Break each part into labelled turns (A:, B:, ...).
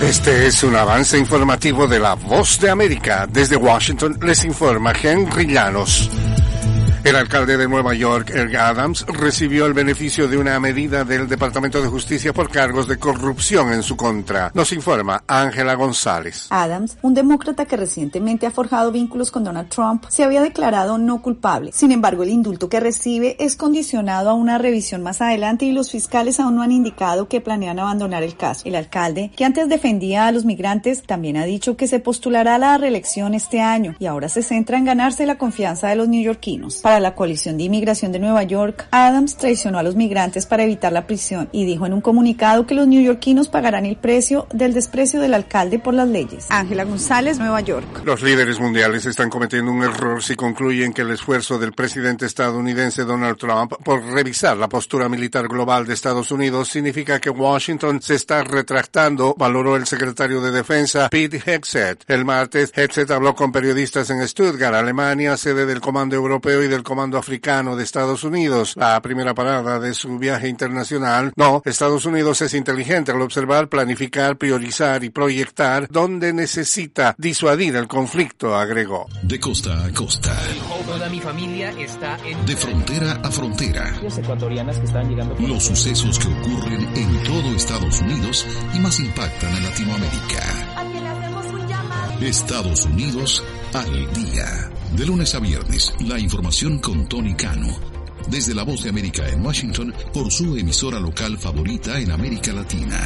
A: Este es un avance informativo de La Voz de América. Desde Washington les informa Henry Llanos. El alcalde de Nueva York, Eric Adams, recibió el beneficio de una medida del Departamento de Justicia por cargos de corrupción en su contra. Nos informa Ángela González.
B: Adams, un demócrata que recientemente ha forjado vínculos con Donald Trump, se había declarado no culpable. Sin embargo, el indulto que recibe es condicionado a una revisión más adelante y los fiscales aún no han indicado que planean abandonar el caso. El alcalde, que antes defendía a los migrantes, también ha dicho que se postulará a la reelección este año y ahora se centra en ganarse la confianza de los neoyorquinos. Para la coalición de inmigración de Nueva York, Adams traicionó a los migrantes para evitar la prisión y dijo en un comunicado que los neoyorquinos pagarán el precio del desprecio del alcalde por las leyes. Ángela González, Nueva York.
A: Los líderes mundiales están cometiendo un error si concluyen que el esfuerzo del presidente estadounidense Donald Trump por revisar la postura militar global de Estados Unidos significa que Washington se está retractando, valoró el secretario de Defensa Pete Hegseth. El martes, Hegseth habló con periodistas en Stuttgart, Alemania, sede del Comando Europeo y del Comando Africano de Estados Unidos, la primera parada de su viaje internacional. No, Estados Unidos es inteligente al observar, planificar, priorizar y proyectar donde necesita disuadir el conflicto, agregó.
C: De costa a costa.
D: Toda mi familia está
C: de frontera a frontera.
D: Ecuatorianas que están llegando.
C: Los sucesos que ocurren en todo Estados Unidos y más impactan a Latinoamérica.
E: Aquí le hacemos un llamado.
C: Estados Unidos al día. De lunes a viernes, la información con Tony Cano. Desde La Voz de América en Washington, por su emisora local favorita en América Latina.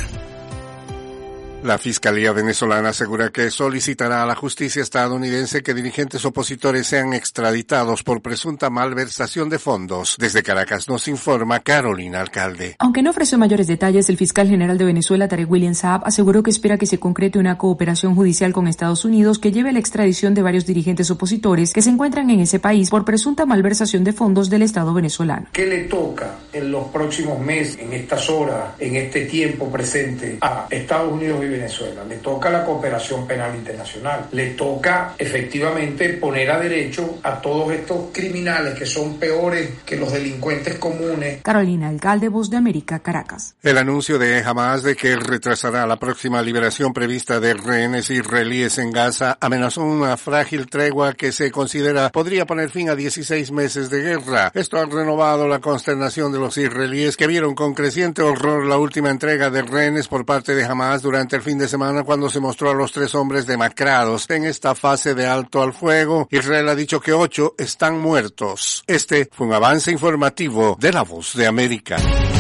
A: La Fiscalía venezolana asegura que solicitará a la justicia estadounidense que dirigentes opositores sean extraditados por presunta malversación de fondos. Desde Caracas nos informa Carolina Alcalde.
F: Aunque no ofreció mayores detalles, el fiscal general de Venezuela, Tarek William Saab, aseguró que espera que se concrete una cooperación judicial con Estados Unidos que lleve a la extradición de varios dirigentes opositores que se encuentran en ese país por presunta malversación de fondos del Estado venezolano.
G: ¿Qué le toca en los próximos meses, en estas horas, en este tiempo presente a Estados Unidos y Venezuela? Le toca la cooperación penal internacional, le toca efectivamente poner a derecho a todos estos criminales que son peores que los delincuentes comunes.
F: Carolina Alcalde, Voz de América, Caracas.
A: El anuncio de Hamas de que retrasará la próxima liberación prevista de rehenes israelíes en Gaza amenazó una frágil tregua que se considera podría poner fin a 16 meses de guerra. Esto ha renovado la consternación de los israelíes que vieron con creciente horror la última entrega de rehenes por parte de Hamas durante el fin de semana cuando se mostró a los 3 hombres demacrados en esta fase de alto al fuego. Israel ha dicho que 8 están muertos. Este fue un avance informativo de La Voz de América.